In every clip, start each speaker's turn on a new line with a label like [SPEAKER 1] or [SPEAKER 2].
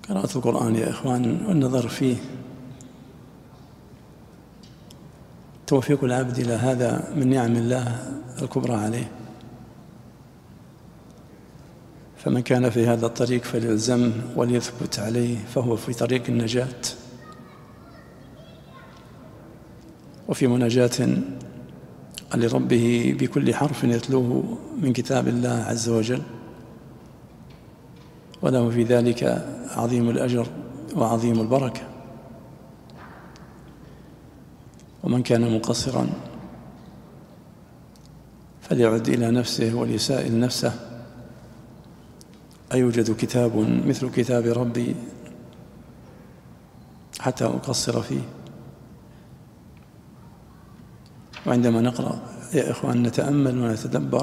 [SPEAKER 1] قراءة القرآن يا إخوان والنظر فيه توفيق العبد إلى هذا من نعم الله الكبرى عليه، فمن كان في هذا الطريق فليلزم وليثبت عليه، فهو في طريق النجاة وفي مناجاة لربه بكل حرف يتلوه من كتاب الله عز وجل، وله في ذلك عظيم الأجر وعظيم البركة. ومن كان مقصرا فليعد إلى نفسه وليسائل نفسه: أيوجد كتاب مثل كتاب ربي حتى أقصر فيه؟ وعندما نقرأ يا إخوان نتأمل ونتدبر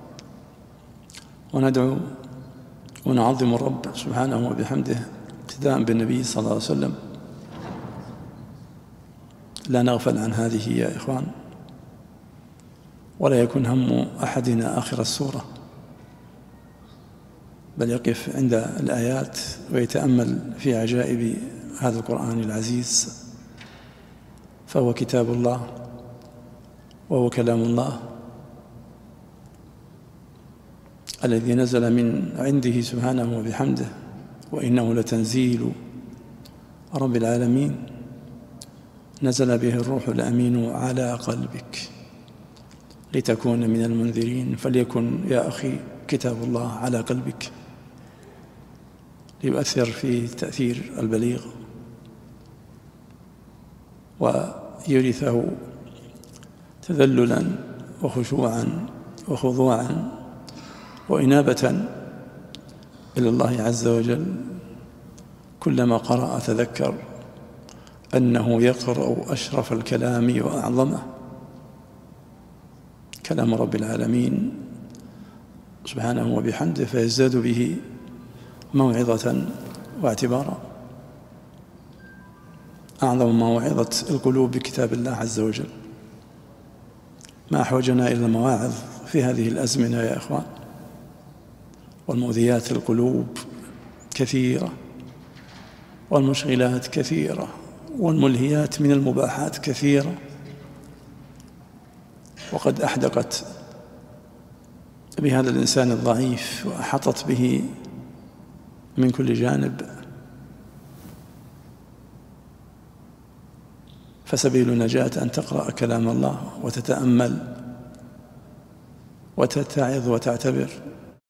[SPEAKER 1] وندعو ونعظم الرب سبحانه وبحمده اقتداء بالنبي صلى الله عليه وسلم. لا نغفل عن هذه يا إخوان، ولا يكن هم أحدنا آخر السورة، بل يقف عند الآيات ويتأمل في عجائب هذا القرآن العزيز، فهو كتاب الله وهو كلام الله الذي نزل من عنده سبحانه وبحمده، وإنه لتنزيل رب العالمين نزل به الروح الأمين على قلبك لتكون من المنذرين. فليكن يا أخي كتاب الله على قلبك ليؤثر فيه التأثير البليغ ويورثه تذللا وخشوعا وخضوعا وإنابة إلى الله عز وجل. كلما قرأ تذكر أنه يقرأ أشرف الكلام وأعظمه، كلام رب العالمين سبحانه وبحمده، فيزداد به موعظة واعتبارا. أعظم موعظة القلوب بكتاب الله عز وجل. ما أحوجنا إلى المواعظ في هذه الأزمنة يا إخوان، والمؤذيات القلوب كثيرة، والمشغلات كثيرة، والملهيات من المباحات كثيرة، وقد أحدقت بهذا الإنسان الضعيف وأحطت به من كل جانب. فسبيل النجاة أن تقرأ كلام الله وتتأمل وتتعظ وتعتبر